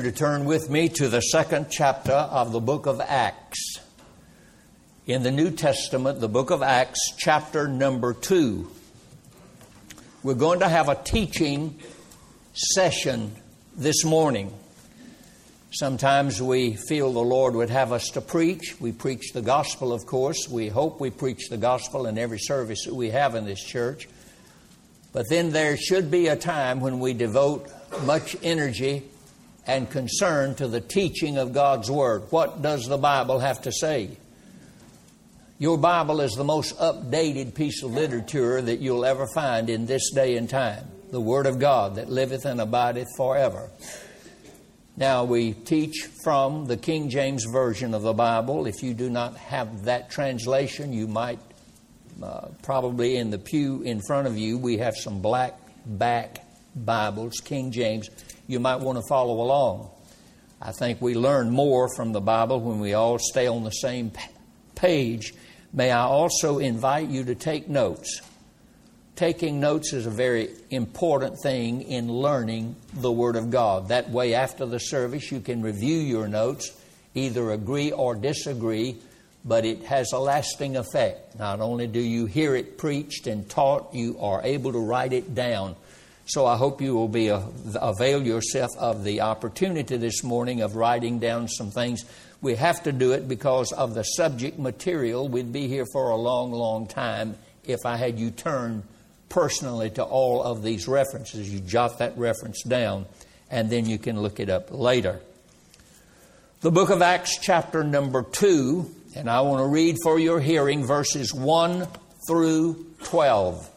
to turn with me to the second chapter of the book of Acts. In the New Testament, the book of Acts, chapter number 2. We're going to have a teaching session this morning. Sometimes we feel the Lord would have us to preach. We preach the gospel, of course. We hope we preach the gospel in every service that we have in this church. But then there should be a time when we devote much energy and concern to the teaching of God's Word. What does the Bible have to say? Your Bible is the most updated piece of literature that you'll ever find in this day and time. The Word of God that liveth and abideth forever. Now, we teach from the King James Version of the Bible. If you do not have that translation, you might probably in the pew in front of you, we have some black back Bibles, King James. You might want to follow along. I think we learn more from the Bible when we all stay on the same page. May I also invite you to take notes. Taking notes is a very important thing in learning the Word of God. That way, after the service, you can review your notes, either agree or disagree, but it has a lasting effect. Not only do you hear it preached and taught, you are able to write it down. So I hope you will avail yourself of the opportunity this morning of writing down some things. We have to do it because of the subject material. We'd be here for a long, long time if I had you turn personally to all of these references. You jot that reference down, and then you can look it up later. The book of Acts, chapter number 2, and I want to read for your hearing verses 1 through 12.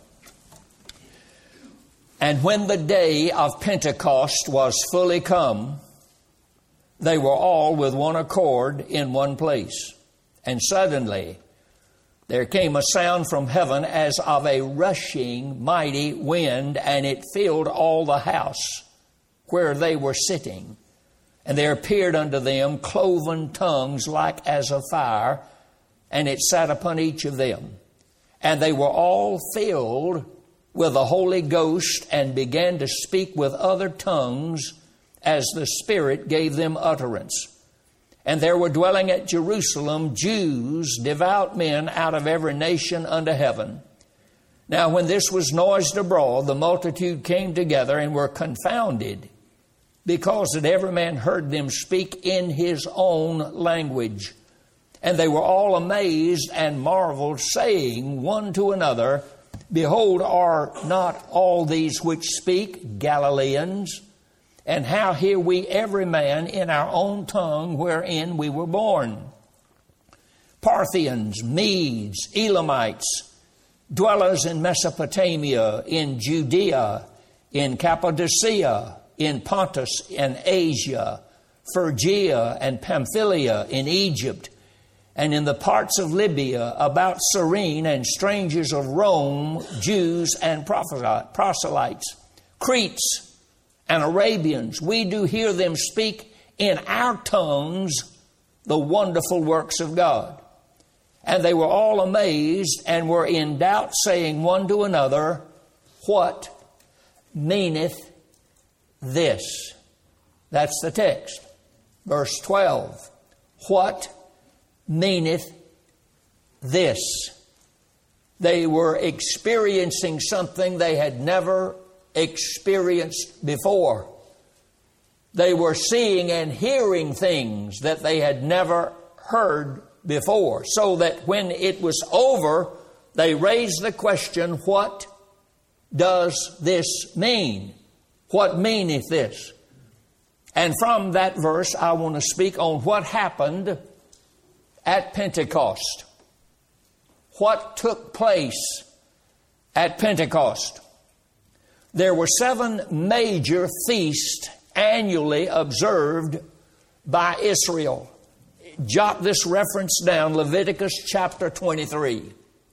And when the day of Pentecost was fully come, they were all with one accord in one place. And suddenly there came a sound from heaven as of a rushing mighty wind, and it filled all the house where they were sitting. And there appeared unto them cloven tongues like as of fire, and it sat upon each of them. And they were all filled with the Holy Ghost, and began to speak with other tongues as the Spirit gave them utterance. And there were dwelling at Jerusalem Jews, devout men out of every nation under heaven. Now when this was noised abroad, the multitude came together and were confounded, because that every man heard them speak in his own language. And they were all amazed and marveled, saying one to another, Behold, are not all these which speak Galileans? And how hear we every man in our own tongue wherein we were born? Parthians, Medes, Elamites, dwellers in Mesopotamia, in Judea, in Cappadocia, in Pontus and Asia, Phrygia and Pamphylia, in Egypt, and in the parts of Libya about Cyrene, and strangers of Rome, Jews and proselytes, Cretes and Arabians, we do hear them speak in our tongues the wonderful works of God. And they were all amazed and were in doubt, saying one to another, What meaneth this? That's the text. Verse 12. What meaneth this? They were experiencing something they had never experienced before. They were seeing and hearing things that they had never heard before. So that when it was over, they raised the question, what does this mean? What meaneth this? And from that verse, I want to speak on what happened at Pentecost. What took place at Pentecost? There were 7 major feasts annually observed by Israel. Jot this reference down, Leviticus chapter 23.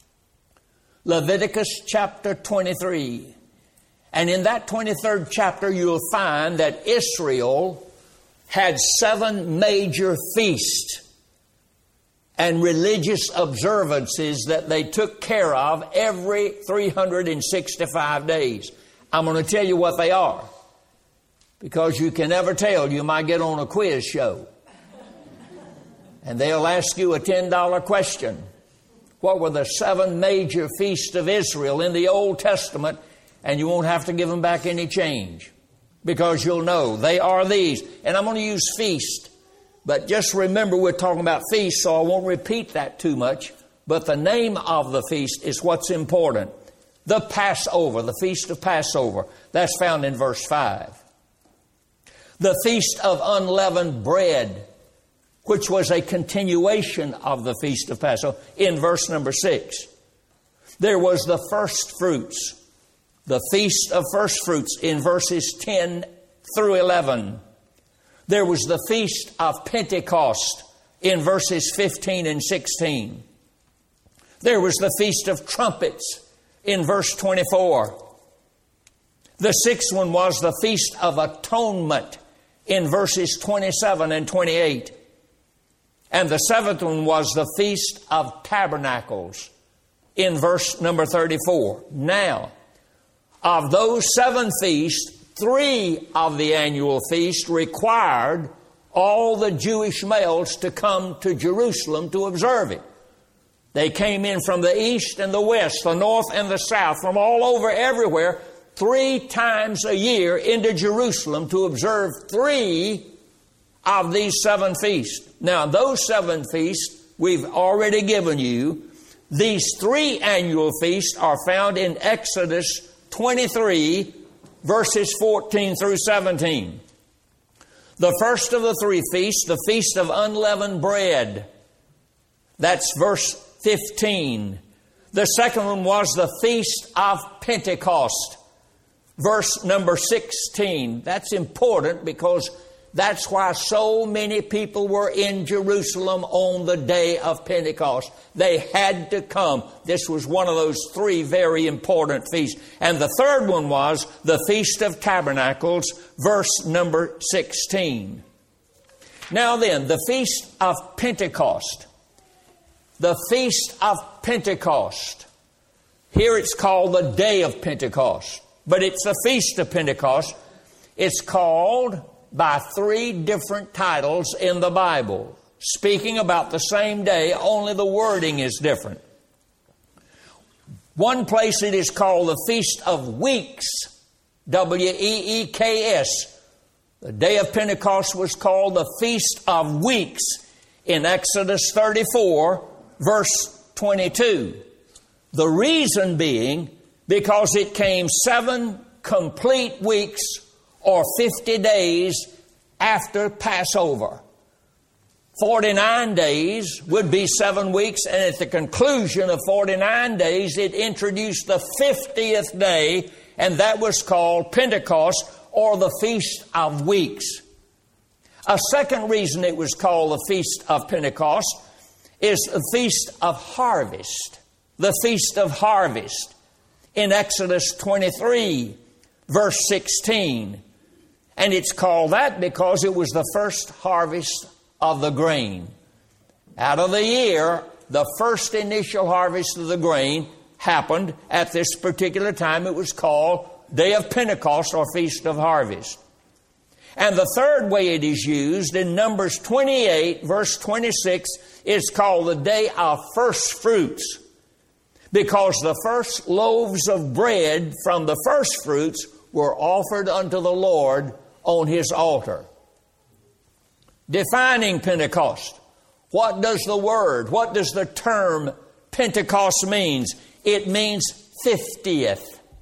Leviticus chapter 23. And in that 23rd chapter, you'll find that Israel had 7 major feasts and religious observances that they took care of every 365 days. I'm going to tell you what they are. Because you can never tell. You might get on a quiz show. And they'll ask you a $10 question. What were the 7 major feasts of Israel in the Old Testament? And you won't have to give them back any change. Because you'll know they are these. And I'm going to use feast. But just remember we're talking about feast, so I won't repeat that too much. But the name of the feast is what's important. The Passover, the Feast of Passover. That's found in verse 5. The Feast of Unleavened Bread, which was a continuation of the Feast of Passover, in verse number 6. There was the first fruits, the Feast of First Fruits, in verses 10 through 11. There was the Feast of Pentecost, in verses 15 and 16. There was the Feast of Trumpets, in verse 24. The sixth one was the Feast of Atonement, in verses 27 and 28. And the seventh one was the Feast of Tabernacles, in verse number 34. Now, of those 7 feasts, 3 of the annual feasts required all the Jewish males to come to Jerusalem to observe it. They came in from the east and the west, the north and the south, from all over everywhere, 3 times a year into Jerusalem to observe 3 of these 7 feasts. Now, those 7 feasts we've already given you. These 3 annual feasts are found in Exodus 23, verses 14 through 17. The first of the 3 feasts, the Feast of Unleavened Bread. That's verse 15. The second one was the Feast of Pentecost, verse number 16. That's important because that's why so many people were in Jerusalem on the day of Pentecost. They had to come. This was one of those 3 very important feasts. And the third one was the Feast of Tabernacles, verse number 16. Now then, the Feast of Pentecost. The Feast of Pentecost. Here it's called the Day of Pentecost, but it's the Feast of Pentecost. It's called by 3 different titles in the Bible, speaking about the same day, only the wording is different. One place it is called the Feast of Weeks, W-E-E-K-S. The Day of Pentecost was called the Feast of Weeks in Exodus 34, verse 22. The reason being because it came 7 complete weeks or 50 days after Passover. 49 days would be 7 weeks, and at the conclusion of 49 days, it introduced the 50th day, and that was called Pentecost, or the Feast of Weeks. A second reason it was called the Feast of Pentecost is the Feast of Harvest. The Feast of Harvest in Exodus 23, verse 16. And it's called that because it was the first harvest of the grain. Out of the year, the first initial harvest of the grain happened at this particular time. It was called Day of Pentecost or Feast of Harvest. And the third way it is used in Numbers 28, verse 26, is called the Day of First Fruits, because the first loaves of bread from the first fruits were offered unto the Lord on His altar. Defining Pentecost. What does the term Pentecost means? It means 50th.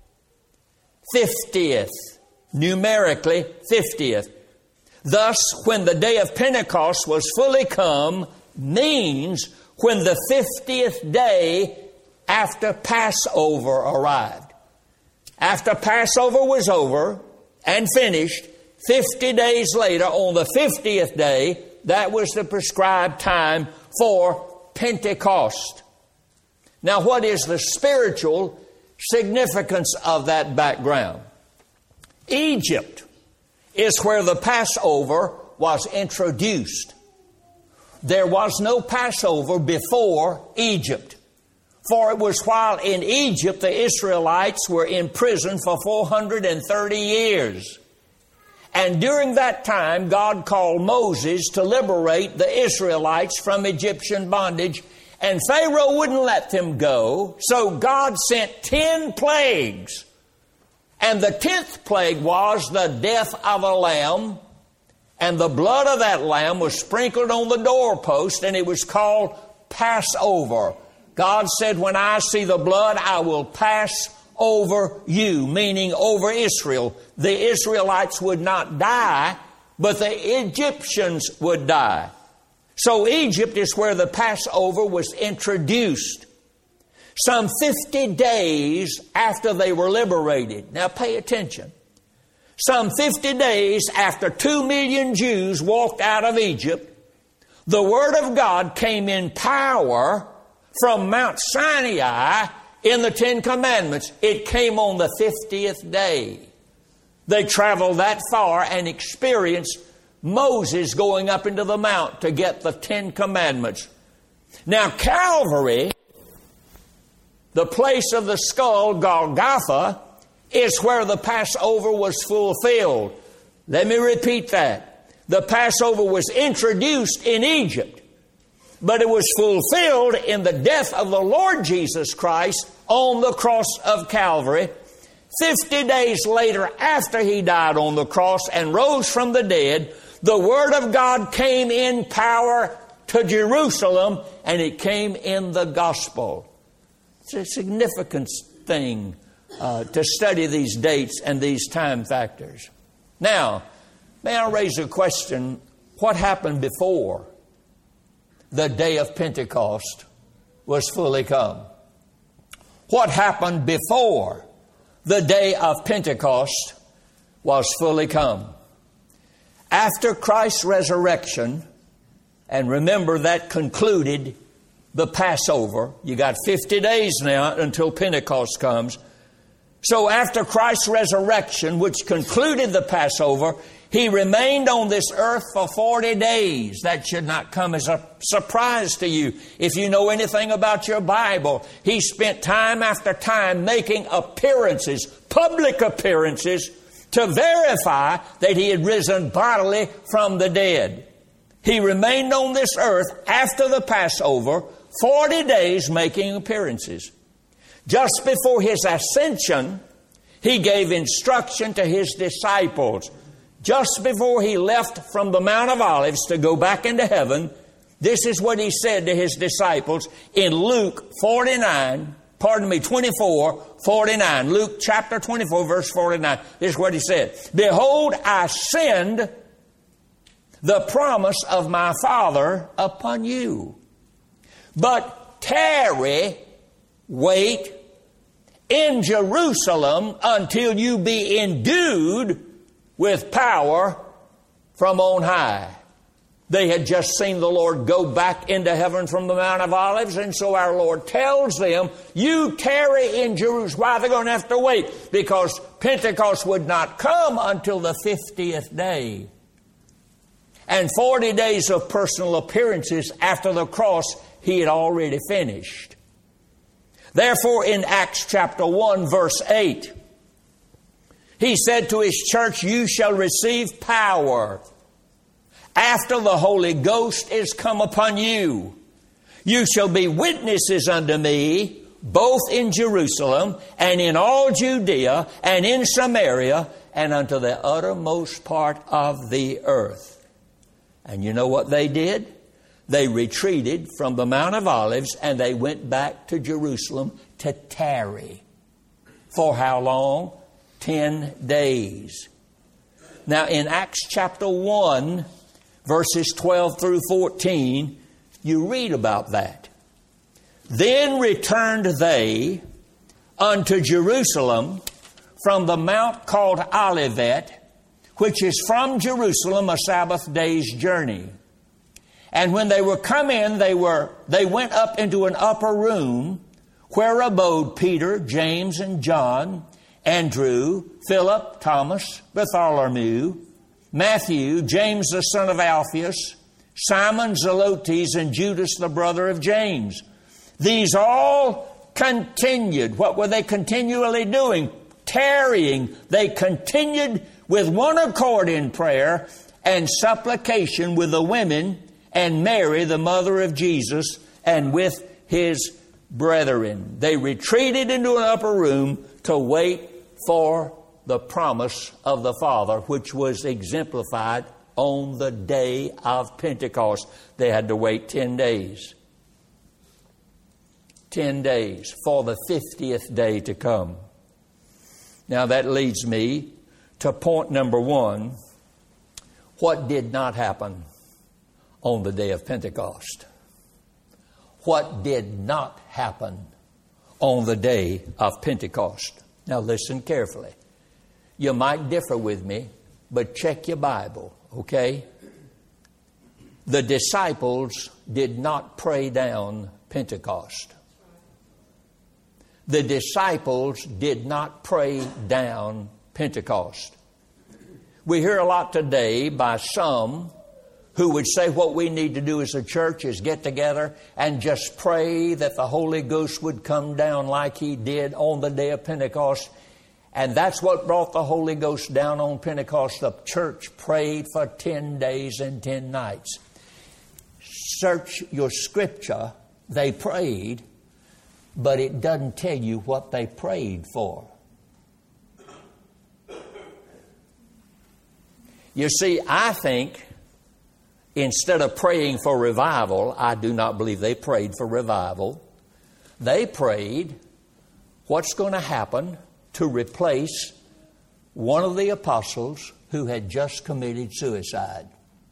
50th. Numerically, 50th. Thus, when the day of Pentecost was fully come, means when the 50th day after Passover arrived. After Passover was over and finished, 50 days later, on the 50th day, that was the prescribed time for Pentecost. Now, what is the spiritual significance of that background? Egypt is where the Passover was introduced. There was no Passover before Egypt. For it was while in Egypt the Israelites were in prison for 430 years. And during that time, God called Moses to liberate the Israelites from Egyptian bondage. And Pharaoh wouldn't let them go. So God sent 10 plagues. And the 10th plague was the death of a lamb. And the blood of that lamb was sprinkled on the doorpost. And it was called Passover. God said, when I see the blood, I will pass over you, meaning over Israel. The Israelites would not die, but the Egyptians would die. So Egypt is where the Passover was introduced. Some 50 days after they were liberated. Now pay attention. Some 50 days after 2 million Jews walked out of Egypt, the Word of God came in power from Mount Sinai in the 10 Commandments. It came on the 50th day. They traveled that far and experienced Moses going up into the mount to get the 10 Commandments. Now Calvary, the place of the skull, Golgotha, is where the Passover was fulfilled. Let me repeat that. The Passover was introduced in Egypt, but it was fulfilled in the death of the Lord Jesus Christ on the cross of Calvary. 50 days later, after He died on the cross and rose from the dead, the Word of God came in power to Jerusalem, and it came in the gospel. It's a significant thing to study these dates and these time factors. Now, may I raise a question? What happened before the day of Pentecost was fully come? What happened before the day of Pentecost was fully come? After Christ's resurrection, and remember that concluded the Passover. You got 50 days now until Pentecost comes. So after Christ's resurrection, which concluded the Passover, He remained on this earth for 40 days. That should not come as a surprise to you. If you know anything about your Bible, He spent time after time making appearances, public appearances, to verify that He had risen bodily from the dead. He remained on this earth after the Passover 40 days making appearances. Just before His ascension, He gave instruction to His disciples. Just before He left from the Mount of Olives to go back into heaven, this is what He said to His disciples in Luke 24:49. Luke chapter 24, verse 49. This is what He said. Behold, I send the promise of my Father upon you. But tarry, wait in Jerusalem until you be endued with power from on high. They had just seen the Lord go back into heaven from the Mount of Olives, and so our Lord tells them, you tarry in Jerusalem. Why are they going to have to wait? Because Pentecost would not come until the 50th day. And 40 days of personal appearances after the cross, He had already finished. Therefore, in Acts chapter 1, verse 8, He said to His church, you shall receive power after the Holy Ghost is come upon you. You shall be witnesses unto me, both in Jerusalem and in all Judea and in Samaria and unto the uttermost part of the earth. And you know what they did? They retreated from the Mount of Olives and they went back to Jerusalem to tarry. For how long? 10 days. Now in Acts chapter 1, verses 12 through 14, you read about that. Then returned they unto Jerusalem from the mount called Olivet, which is from Jerusalem a Sabbath day's journey. And when they were come in, they went up into an upper room where abode Peter, James, and John, Andrew, Philip, Thomas, Bartholomew, Matthew, James the son of Alphaeus, Simon Zelotes, and Judas the brother of James. These all continued. What were they continually doing? Tarrying. They continued with one accord in prayer and supplication with the women and Mary, the mother of Jesus, and with his brethren. They retreated into an upper room to wait for the promise of the Father, which was exemplified on the day of Pentecost. They had to wait 10 days. 10 days for the 50th day to come. Now that leads me to point number 1. What did not happen on the day of Pentecost? What did not happen on the day of Pentecost? Now listen carefully. You might differ with me, but check your Bible, okay? The disciples did not pray down Pentecost. The disciples did not pray down Pentecost. We hear a lot today by some who would say what we need to do as a church is get together and just pray that the Holy Ghost would come down like He did on the day of Pentecost. And that's what brought the Holy Ghost down on Pentecost. The church prayed for 10 days and 10 nights. Search your scripture. They prayed, but it doesn't tell you what they prayed for. You see, I think instead of praying for revival, I do not believe they prayed for revival. They prayed what's going to happen to replace one of the apostles who had just committed suicide.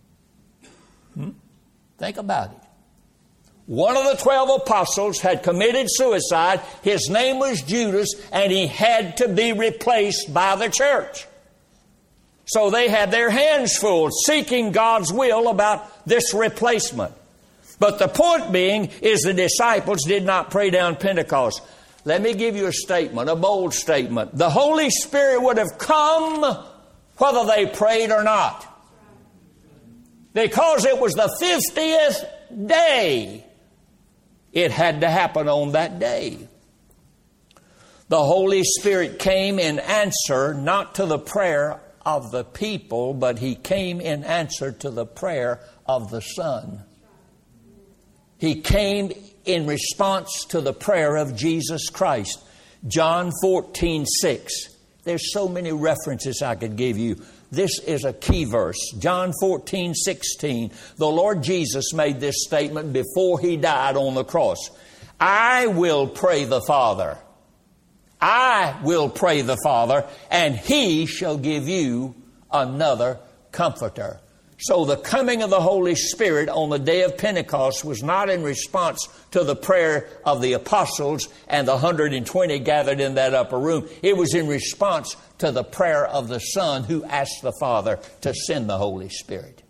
Think about it. One of the 12 apostles had committed suicide. His name was Judas, and he had to be replaced by the church. So they had their hands full seeking God's will about this replacement. But the point being is the disciples did not pray down Pentecost. Let me give you a statement, a bold statement. The Holy Spirit would have come whether they prayed or not. Because it was the 50th day. It had to happen on that day. The Holy Spirit came in answer not to the prayer of the people, but He came in answer to the prayer of the Son. He came in response to the prayer of Jesus Christ. John 14:6. There's so many references I could give you. This is a key verse. John 14:16. The Lord Jesus made this statement before He died on the cross. I will pray the Father. I will pray the Father, and He shall give you another Comforter. So the coming of the Holy Spirit on the day of Pentecost was not in response to the prayer of the apostles and the 120 gathered in that upper room. It was in response to the prayer of the Son who asked the Father to send the Holy Spirit.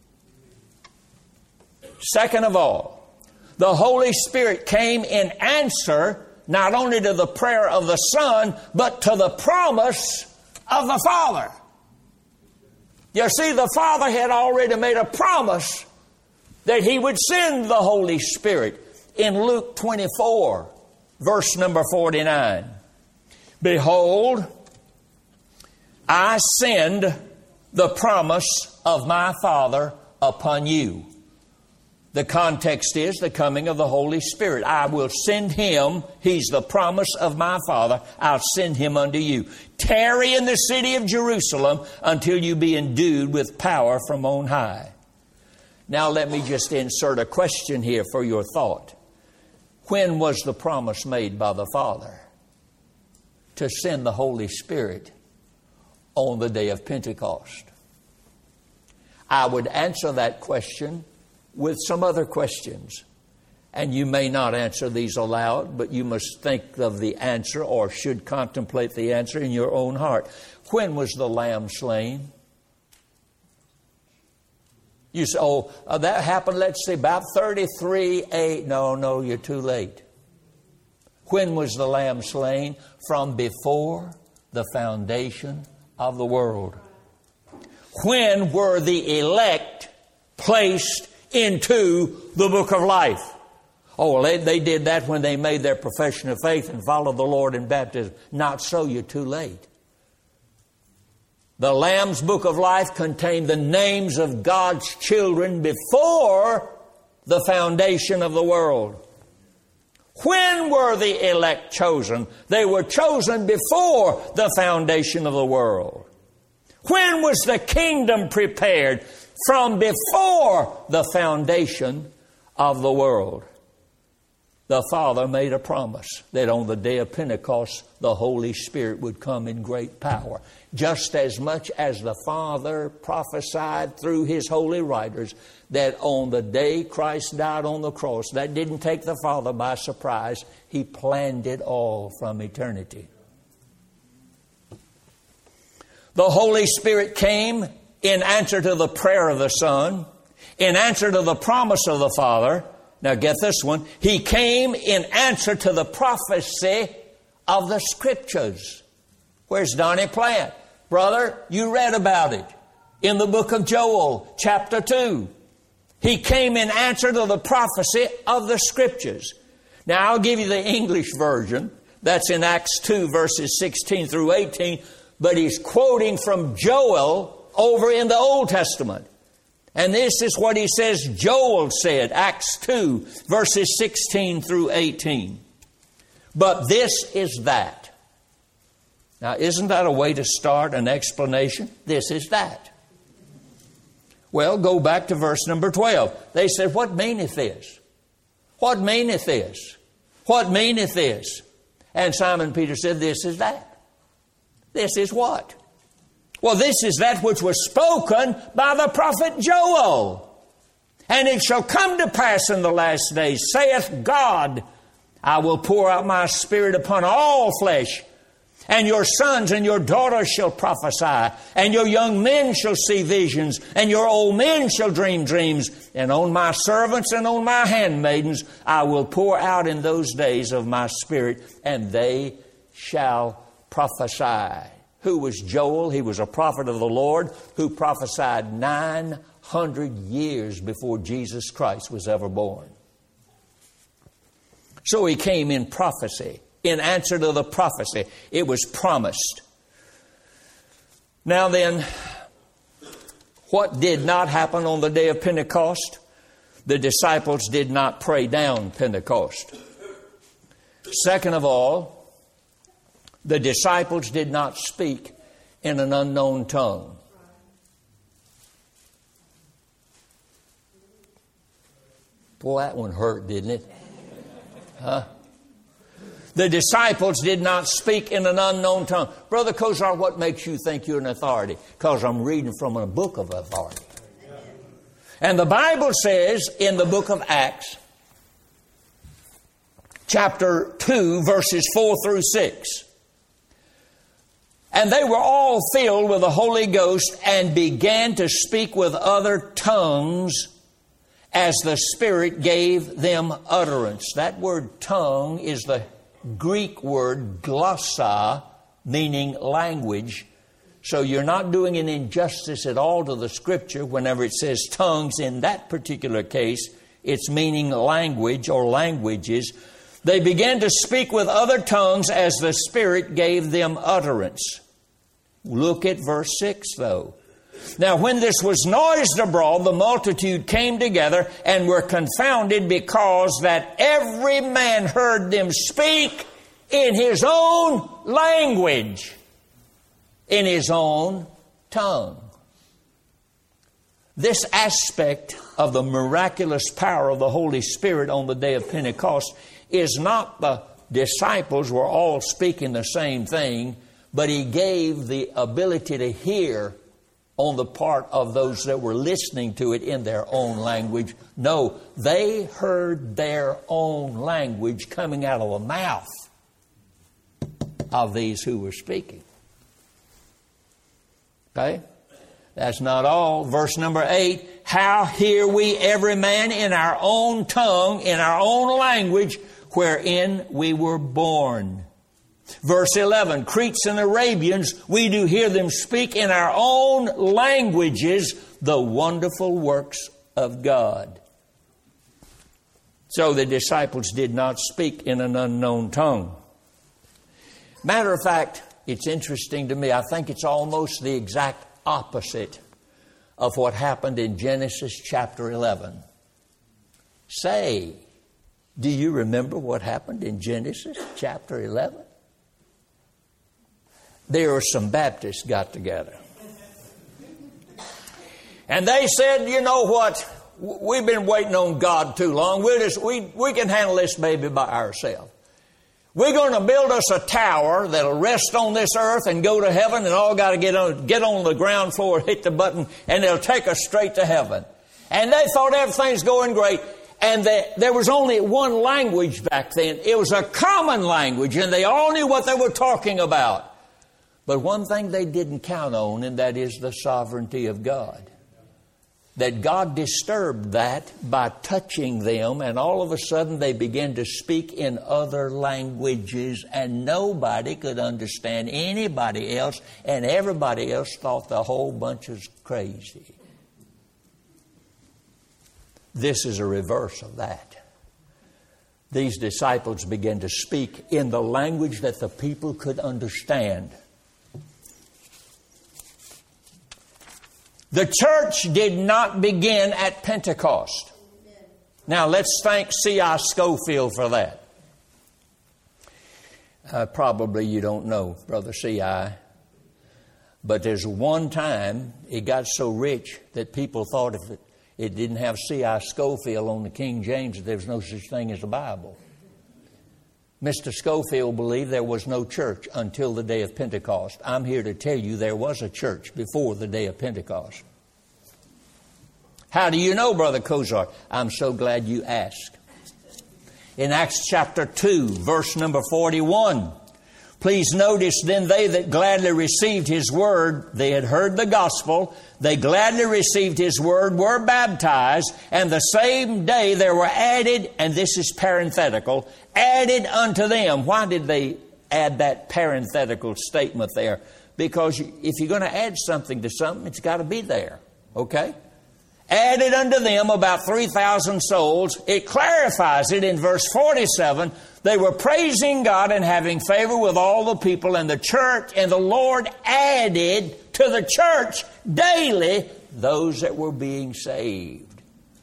Second of all, the Holy Spirit came in answer not only to the prayer of the Son, but to the promise of the Father. You see, the Father had already made a promise that He would send the Holy Spirit. In Luke 24, verse number 49. Behold, I send the promise of my Father upon you. The context is the coming of the Holy Spirit. I will send Him. He's the promise of my Father. I'll send Him unto you. Tarry in the city of Jerusalem until you be endued with power from on high. Now let me just insert a question here for your thought. When was the promise made by the Father to send the Holy Spirit on the day of Pentecost? I would answer that question with some other questions. And you may not answer these aloud, but you must think of the answer or should contemplate the answer in your own heart. When was the lamb slain? You say, that happened, let's see, about 33 No, you're too late. When was the lamb slain? From before the foundation of the world. When were the elect placed into the book of life? They did that when they made their profession of faith and followed the Lord in baptism. Not so, you're too late. The Lamb's Book of Life contained the names of God's children before the foundation of the world. When were the elect chosen? They were chosen before the foundation of the world. When was the kingdom prepared? From before the foundation of the world. The Father made a promise that on the day of Pentecost, the Holy Spirit would come in great power. Just as much as the Father prophesied through His holy writers that on the day Christ died on the cross, that didn't take the Father by surprise. He planned it all from eternity. The Holy Spirit came in answer to the prayer of the Son, in answer to the promise of the Father. Now get this one. He came in answer to the prophecy of the Scriptures. Where's Donnie Plant? Brother, you read about it in the book of Joel, chapter 2. He came in answer to the prophecy of the Scriptures. Now I'll give you the English version. That's in Acts 2, verses 16 through 18. But he's quoting from Joel over in the Old Testament. And this is what he says Joel said, Acts 2, verses 16 through 18. But this is that. Now, isn't that a way to start an explanation? This is that. Well, go back to verse number 12. They said, what meaneth this? What meaneth this? What meaneth this? And Simon Peter said, this is that. This is what? Well, this is that which was spoken by the prophet Joel. And it shall come to pass in the last days, saith God, I will pour out my Spirit upon all flesh, and your sons and your daughters shall prophesy, and your young men shall see visions, and your old men shall dream dreams, and on my servants and on my handmaidens I will pour out in those days of my Spirit, and they shall prophesy. Who was Joel? He was a prophet of the Lord who prophesied 900 years before Jesus Christ was ever born. So he came in prophecy, in answer to the prophecy. It was promised. Now then, what did not happen on the day of Pentecost? The disciples did not pray down Pentecost. Second of all, the disciples did not speak in an unknown tongue. Boy, that one hurt, didn't it? Huh? The disciples did not speak in an unknown tongue. Brother Kozar, what makes you think you're an authority? Because I'm reading from a book of authority. And the Bible says in the book of Acts, chapter 2, verses 4 through 6, and they were all filled with the Holy Ghost and began to speak with other tongues as the Spirit gave them utterance. That word tongue is the Greek word glossa, meaning language. So you're not doing an injustice at all to the Scripture whenever it says tongues. In that particular case, it's meaning language or languages. They began to speak with other tongues as the Spirit gave them utterance. Look at verse 6, though. Now, when this was noised abroad, the multitude came together and were confounded, because that every man heard them speak in his own language, in his own tongue. This aspect of the miraculous power of the Holy Spirit on the day of Pentecost is not the disciples were all speaking the same thing, but He gave the ability to hear on the part of those that were listening to it in their own language. No, they heard their own language coming out of the mouth of these who were speaking. Okay? That's not all. Verse number 8, how hear we every man in our own tongue, in our own language, wherein we were born. Verse 11, Cretes and Arabians, we do hear them speak in our own languages the wonderful works of God. So the disciples did not speak in an unknown tongue. Matter of fact, it's interesting to me. I think it's almost the exact opposite of what happened in Genesis chapter 11. Say, do you remember what happened in Genesis chapter 11? There were some Baptists got together. And they said, you know what? We've been waiting on God too long. We can handle this baby by ourselves. We're going to build us a tower that'll rest on this earth and go to heaven, and all got to get on the ground floor, hit the button, and it'll take us straight to heaven. And they thought everything's going great. And there was only one language back then. It was a common language, and they all knew what they were talking about. But one thing they didn't count on, and that is the sovereignty of God. That God disturbed that by touching them, and all of a sudden they began to speak in other languages, and nobody could understand anybody else, and everybody else thought the whole bunch was crazy. This is a reverse of that. These disciples began to speak in the language that the people could understand. The church did not begin at Pentecost. Now, let's thank C.I. Scofield for that. Probably you don't know Brother C.I. But there's one time it got so rich that people thought if it didn't have C.I. Scofield on the King James, there was no such thing as a Bible. Mr. Scofield believed there was no church until the day of Pentecost. I'm here to tell you there was a church before the day of Pentecost. How do you know, Brother Kozar? I'm so glad you asked. In Acts chapter 2, verse number 41, please notice, then they that gladly received His word, they had heard the gospel, they gladly received His word, were baptized, and the same day there were added, and this is parenthetical, added unto them. Why did they add that parenthetical statement there? Because if you're going to add something to something, it's got to be there. Okay? Added unto them about 3,000 souls. It clarifies it in verse 47. They were praising God and having favor with all the people, and the church, and the Lord added to the church daily those that were being saved.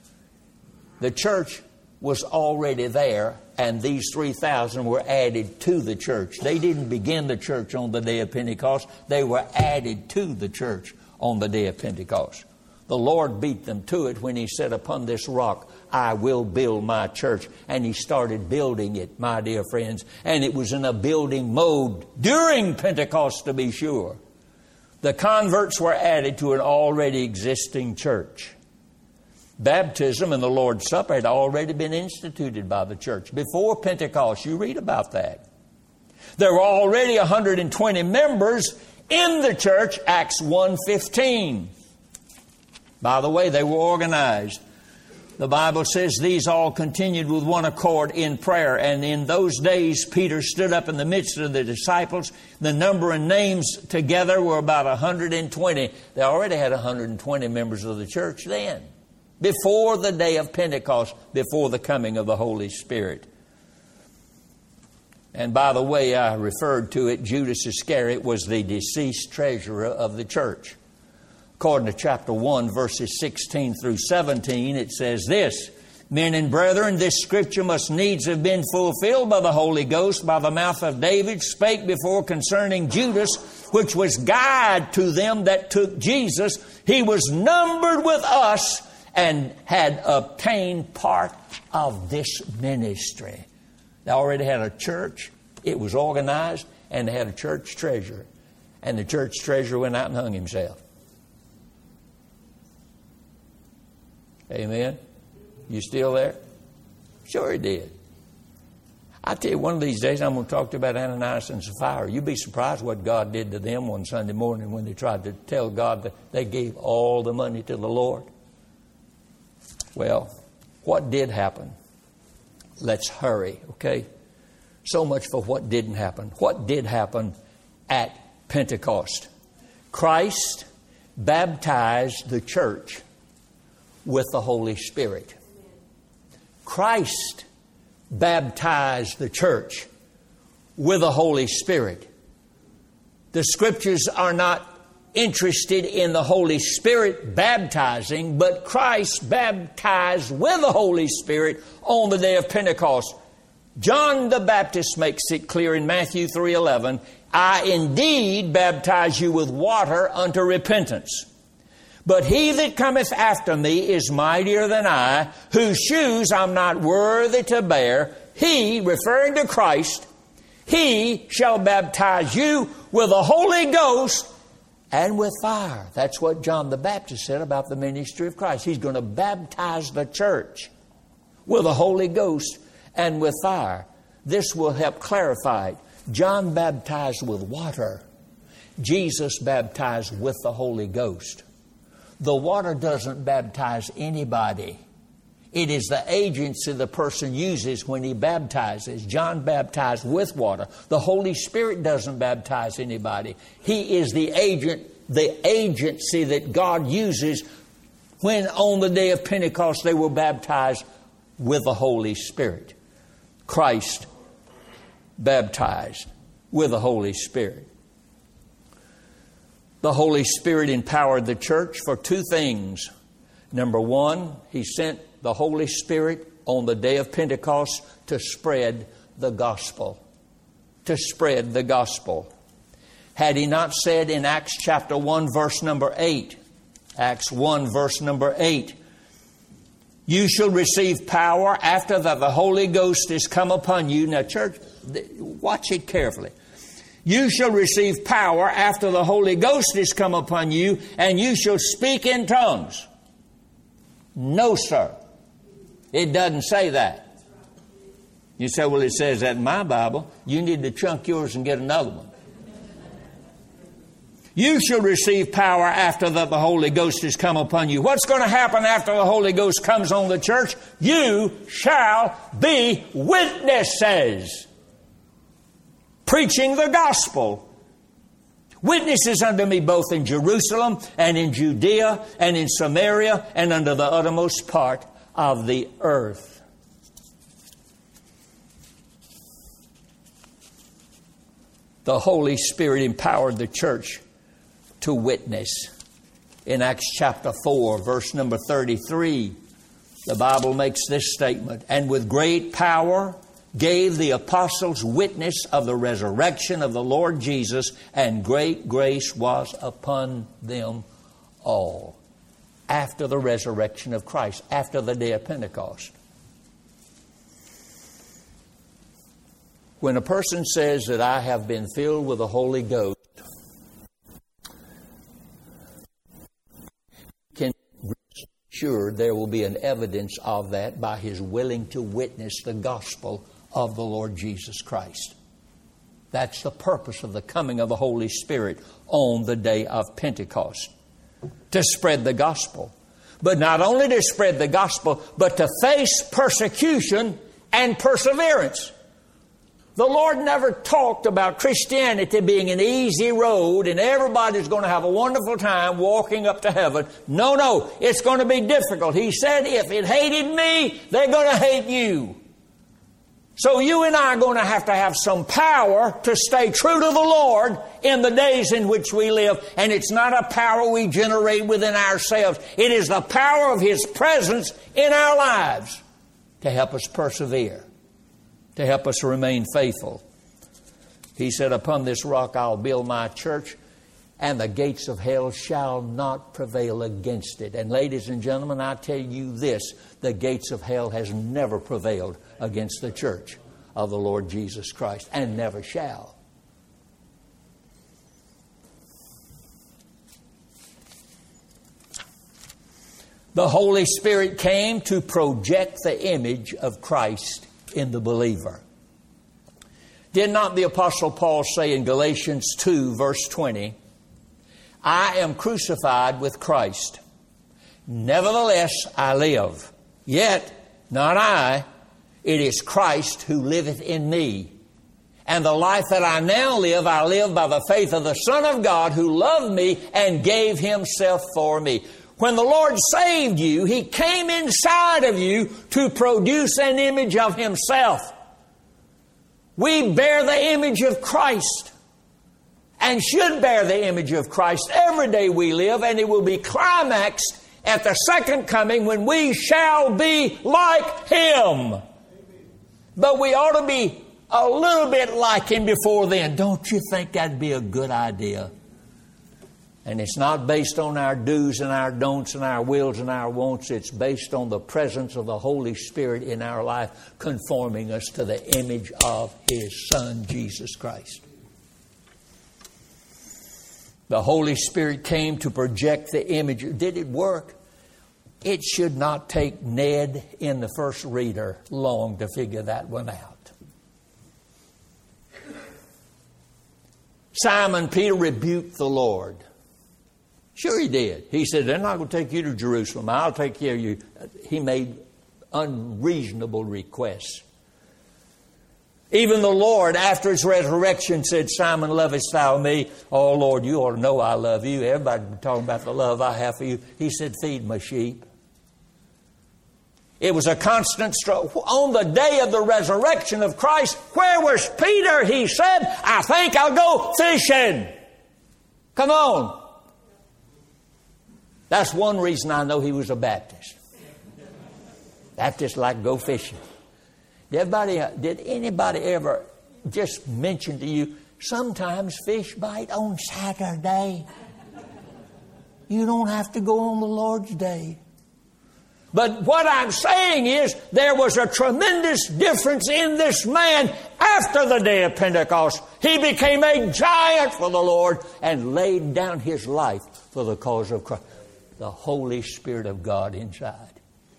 The church was already there, and these 3,000 were added to the church. They didn't begin the church on the day of Pentecost. They were added to the church on the day of Pentecost. The Lord beat them to it when He said, upon this rock I will build my church. And He started building it, my dear friends. And it was in a building mode during Pentecost, to be sure. The converts were added to an already existing church. Baptism and the Lord's Supper had already been instituted by the church. Before Pentecost, you read about that. There were already 120 members in the church, Acts 1:15. By the way, they were organized. The Bible says these all continued with one accord in prayer. And in those days, Peter stood up in the midst of the disciples. The number and names together were about 120. They already had 120 members of the church then, before the day of Pentecost, before the coming of the Holy Spirit. And by the way, I referred to it, Judas Iscariot was the deceased treasurer of the church. According to chapter 1, verses 16 through 17, it says this, Men and brethren, this scripture must needs have been fulfilled by the Holy Ghost by the mouth of David, spake before concerning Judas, which was guide to them that took Jesus. He was numbered with us and had obtained part of this ministry. They already had a church. It was organized, and they had a church treasurer. And the church treasurer went out and hung himself. Amen? You still there? Sure he did. I tell you, one of these days I'm going to talk to you about Ananias and Sapphira. You'd be surprised what God did to them one Sunday morning when they tried to tell God that they gave all the money to the Lord. Well, what did happen? Let's hurry, okay? So much for what didn't happen. What did happen at Pentecost? Christ baptized the church with the Holy Spirit. Christ baptized the church with the Holy Spirit. The Scriptures are not interested in the Holy Spirit baptizing, but Christ baptized with the Holy Spirit on the day of Pentecost. John the Baptist makes it clear in Matthew 3:11, I indeed baptize you with water unto repentance. But he that cometh after me is mightier than I, whose shoes I'm not worthy to bear. He, referring to Christ, he shall baptize you with the Holy Ghost and with fire. That's what John the Baptist said about the ministry of Christ. He's going to baptize the church with the Holy Ghost and with fire. This will help clarify it. John baptized with water. Jesus baptized with the Holy Ghost. The water doesn't baptize anybody. It is the agency the person uses when he baptizes. John baptized with water. The Holy Spirit doesn't baptize anybody. He is the agent, the agency that God uses when on the day of Pentecost they were baptized with the Holy Spirit. Christ baptized with the Holy Spirit. The Holy Spirit empowered the church for two things. Number one, He sent the Holy Spirit on the day of Pentecost to spread the gospel. To spread the gospel. Had He not said in Acts chapter 1 verse number 8, Acts 1 verse number 8, you shall receive power after that the Holy Ghost is come upon you. Now church, watch it carefully. You shall receive power after the Holy Ghost is come upon you, and you shall speak in tongues. No, sir. It doesn't say that. You say, well, it says that in my Bible. You need to chunk yours and get another one. You shall receive power after that the Holy Ghost is come upon you. What's going to happen after the Holy Ghost comes on the church? You shall be witnesses. Preaching the gospel. Witnesses unto me both in Jerusalem and in Judea and in Samaria and unto the uttermost part of the earth. The Holy Spirit empowered the church to witness. In Acts chapter 4, verse number 33, the Bible makes this statement, and with great power gave the apostles witness of the resurrection of the Lord Jesus, and great grace was upon them all. After the resurrection of Christ, after the day of Pentecost. When a person says that I have been filled with the Holy Ghost, can be sure there will be an evidence of that by his willing to witness the gospel of the Lord Jesus Christ. That's the purpose of the coming of the Holy Spirit on the day of Pentecost. To spread the gospel. But not only to spread the gospel, but to face persecution and perseverance. The Lord never talked about Christianity being an easy road and everybody's going to have a wonderful time walking up to heaven. No, it's going to be difficult. He said, if it hated me, they're going to hate you. So you and I are going to have some power to stay true to the Lord in the days in which we live. And it's not a power we generate within ourselves. It is the power of His presence in our lives to help us persevere, to help us remain faithful. He said, upon this rock I'll build my church, and the gates of hell shall not prevail against it. And ladies and gentlemen, I tell you this, the gates of hell has never prevailed against the church of the Lord Jesus Christ, and never shall. The Holy Spirit came to project the image of Christ in the believer. Did not the Apostle Paul say in Galatians 2, verse 20, I am crucified with Christ. Nevertheless, I live. Yet, not I, it is Christ who liveth in me. And the life that I now live, I live by the faith of the Son of God who loved me and gave Himself for me. When the Lord saved you, He came inside of you to produce an image of Himself. We bear the image of Christ. and should bear the image of Christ every day we live, and it will be climaxed at the second coming when we shall be like Him. But we ought to be a little bit like Him before then. Don't you think that'd be a good idea? And it's not based on our do's and our don'ts and our wills and our wants. It's based on the presence of the Holy Spirit in our life, conforming us to the image of His Son, Jesus Christ. The Holy Spirit came to project the image. Did it work? It should not take Ned in the first reader long to figure that one out. Simon Peter rebuked the Lord. Sure he did. He said, they're not going to take you to Jerusalem. I'll take care of you. He made unreasonable requests. Even the Lord, after His resurrection, said, Simon, lovest thou me? Oh, Lord, you ought to know I love you. Everybody talking about the love I have for you. He said, feed my sheep. It was a constant struggle. On the day of the resurrection of Christ, where was Peter? He said, I think I'll go fishing. Come on. That's one reason I know he was a Baptist. Baptists like to go fishing. Did anybody ever just mention to you, sometimes fish bite on Saturday? You don't have to go on the Lord's day. But what I'm saying is there was a tremendous difference in this man after the day of Pentecost. He became a giant for the Lord and laid down his life for the cause of Christ. The Holy Spirit of God inside.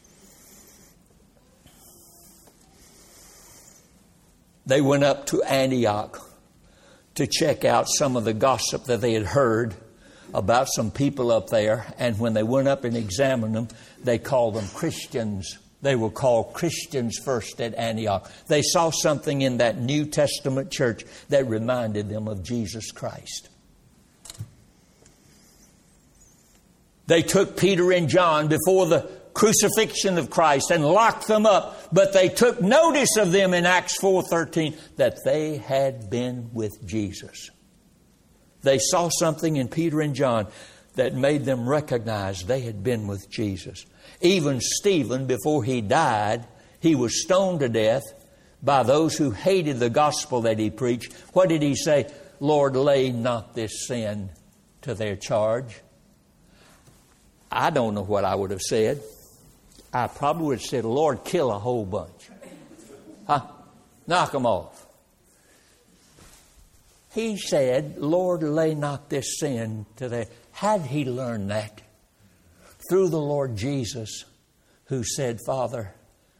They went up to Antioch to check out some of the gossip that they had heard about some people up there. And when they went up and examined them, they called them Christians. They were called Christians first at Antioch. They saw something in that New Testament church that reminded them of Jesus Christ. They took Peter and John before the crucifixion of Christ and locked them up. But they took notice of them in Acts 4:13 that they had been with Jesus. They saw something in Peter and John that made them recognize they had been with Jesus. Even Stephen, before he died, he was stoned to death by those who hated the gospel that he preached. What did he say? Lord, lay not this sin to their charge. I don't know what I would have said. I probably would have said, Lord, kill a whole bunch. Knock them off. He said, Lord, lay not this sin to their... Had he learned that? Through the Lord Jesus, who said, Father,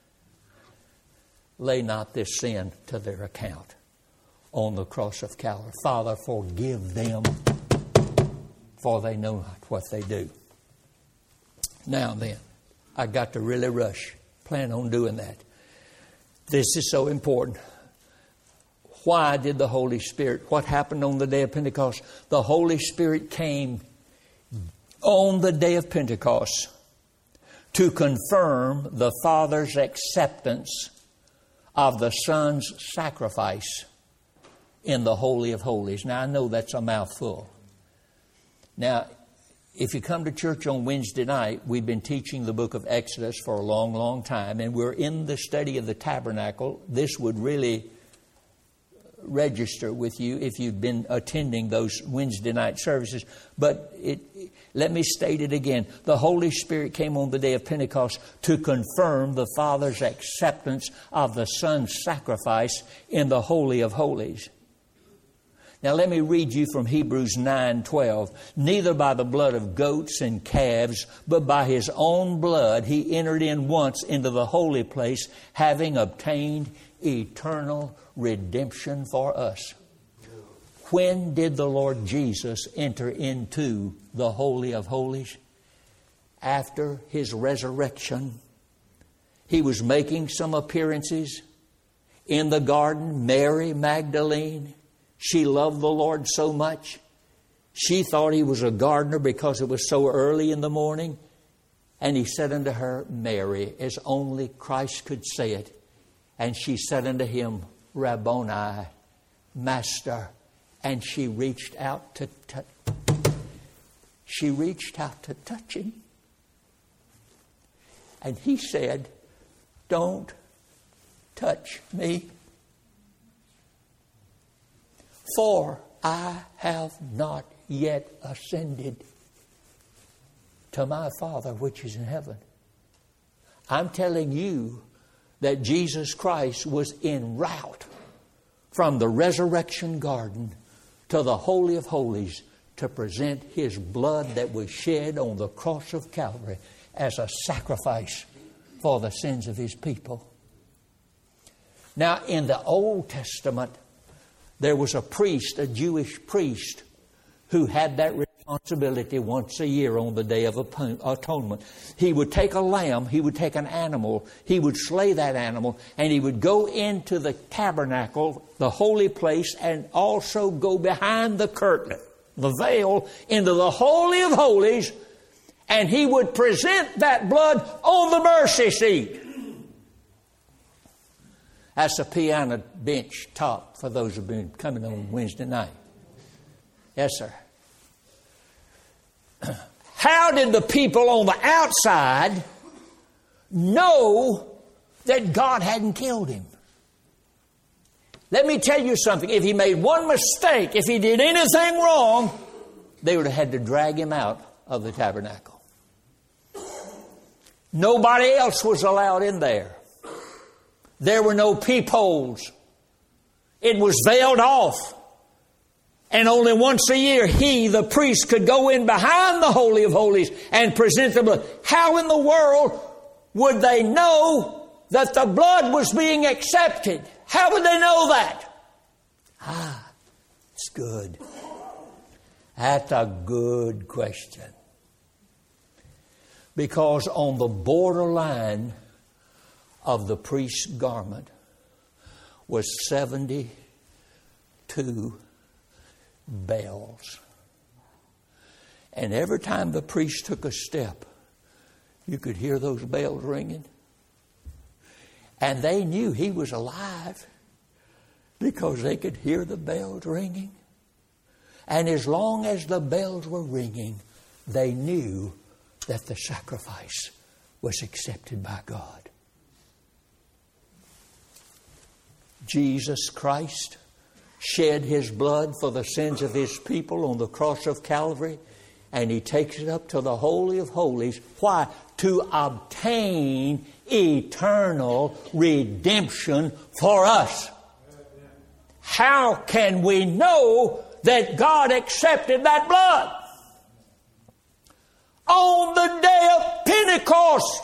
lay not this sin to their account on the cross of Calvary. Father, forgive them, for they know not what they do. Now then, I got to really rush. Plan on doing that. This is so important. Why did the Holy Spirit? What happened on the day of Pentecost? The Holy Spirit came on the day of Pentecost to confirm the Father's acceptance of the Son's sacrifice in the Holy of Holies. Now, I know that's a mouthful. Now, if you come to church on Wednesday night, we've been teaching the book of Exodus for a long, long time, and we're in the study of the tabernacle. This would really register with you if you've been attending those Wednesday night services. But let me state it again. The Holy Spirit came on the day of Pentecost to confirm the Father's acceptance of the Son's sacrifice in the Holy of Holies. Now let me read you from Hebrews 9:12. Neither by the blood of goats and calves, but by His own blood He entered in once into the holy place, having obtained eternal redemption for us. When did the Lord Jesus enter into the Holy of Holies? After His resurrection. He was making some appearances in the garden. Mary Magdalene, she loved the Lord so much. She thought He was a gardener because it was so early in the morning. And He said unto her, Mary, as only Christ could say it. And she said unto Him, Rabboni, Master. And she reached out to touch him. And he said, "Don't touch me, for I have not yet ascended to my Father which is in heaven." I'm telling you that Jesus Christ was en route from the resurrection garden to the Holy of Holies to present His blood that was shed on the cross of Calvary as a sacrifice for the sins of His people. Now, in the Old Testament, there was a priest, a Jewish priest, who had that responsibility once a year on the Day of Atonement. He would take a lamb, he would take an animal, he would slay that animal, and he would go into the tabernacle, the holy place, and also go behind the curtain, the veil, into the Holy of Holies, and he would present that blood on the mercy seat. That's the piano bench top for those who have been coming on Wednesday night. Yes, sir. How did the people on the outside know that God hadn't killed him? Let me tell you something. If he made one mistake, if he did anything wrong, they would have had to drag him out of the tabernacle. Nobody else was allowed in there. There were no peepholes. It was veiled off. And only once a year, he, the priest, could go in behind the Holy of Holies and present the blood. How in the world would they know that the blood was being accepted? How would they know that? It's good. That's a good question. Because on the borderline of the priest's garment was 72 bells. And every time the priest took a step, you could hear those bells ringing. And they knew he was alive because they could hear the bells ringing. And as long as the bells were ringing, they knew that the sacrifice was accepted by God. Jesus Christ shed His blood for the sins of His people on the cross of Calvary, and He takes it up to the Holy of Holies. Why? To obtain eternal redemption for us. How can we know that God accepted that blood? On the day of Pentecost,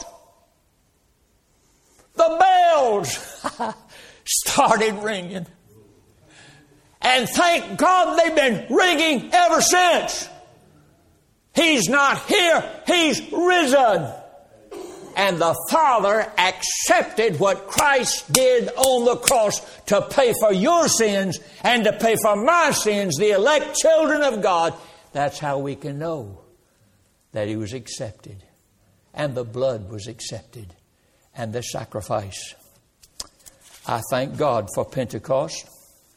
the bells started ringing. And thank God they've been ringing ever since. He's not here. He's risen. And the Father accepted what Christ did on the cross to pay for your sins and to pay for my sins, the elect children of God. That's how we can know that He was accepted. And the blood was accepted. And the sacrifice. I thank God for Pentecost.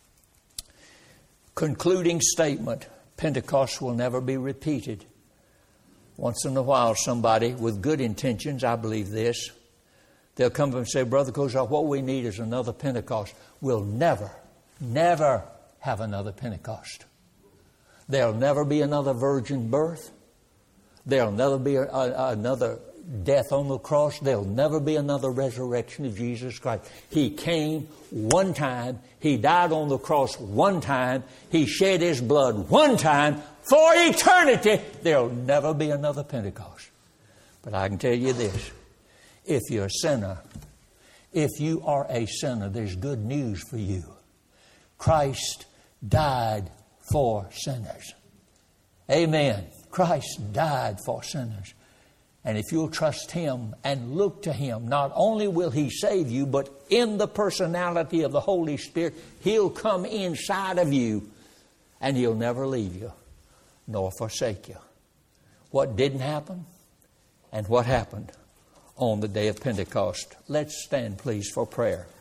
Concluding statement. Pentecost will never be repeated. Once in a while, somebody with good intentions, I believe this, they'll come and say, Brother Kozar, what we need is another Pentecost. We'll never have another Pentecost. There'll never be another virgin birth. There'll never be another death on the cross. There'll never be another resurrection of Jesus Christ. He came one time. He died on the cross one time. He shed His blood one time for eternity. There'll never be another Pentecost. But I can tell you this. If you're a sinner, if you are a sinner, there's good news for you. Christ died for sinners. Amen. Christ died for sinners. And if you'll trust Him and look to Him, not only will He save you, but in the personality of the Holy Spirit, He'll come inside of you and He'll never leave you nor forsake you. What didn't happen and what happened on the day of Pentecost. Let's stand, please, for prayer.